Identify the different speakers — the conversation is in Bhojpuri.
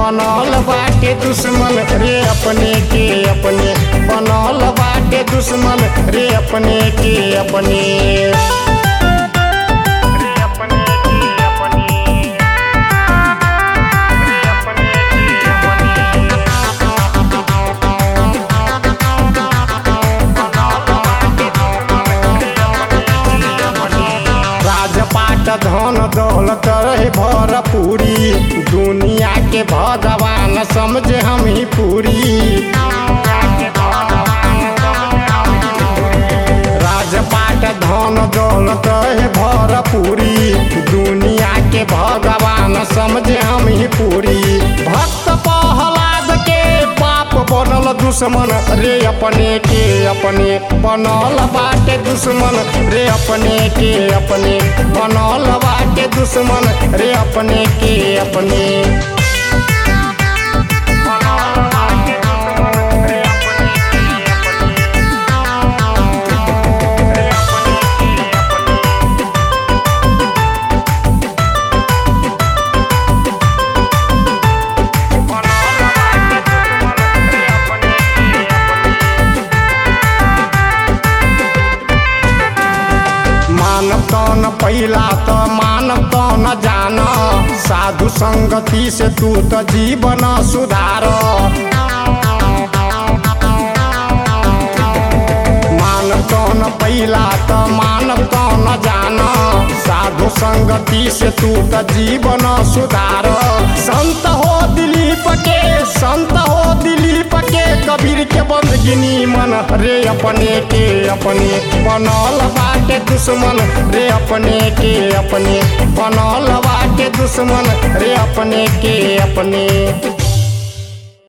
Speaker 1: बनल बाटे दुश्मन रे अपने के अपने, बनल बाटे दुश्मन रे अपने के अपने। धन दौलत रहे भरपूरी, दुनिया के भगवान समझे हम ही पूरी। राजपाट धन दौलत रहे भरपूरी, दुनिया के भगवान समझे हम ही पूरी। भक्त प्रहलाद के बाप बनल दुश्मन रे अपने के अपने, बनल बाटे दुश्मन रे अपने के अपने, बनल बाटे दुश्मन रे अपने के अपने। मानव कौन पहिला तो मानव कौन जान, साधु संगति से तू तो जीवन सुधार। मानव कौन पहिला तो मानव कौन जान, साधु संगति से तू तो जीवन सुधार। संत हो दिलीप के, संत हो दिलीप के, कबीर के बंदगिनी मन रे अपने के अपने, बनल बाटे दुश्मन रे अपने के अपने, बनल बाटे दुश्मन रे अपने के अपने।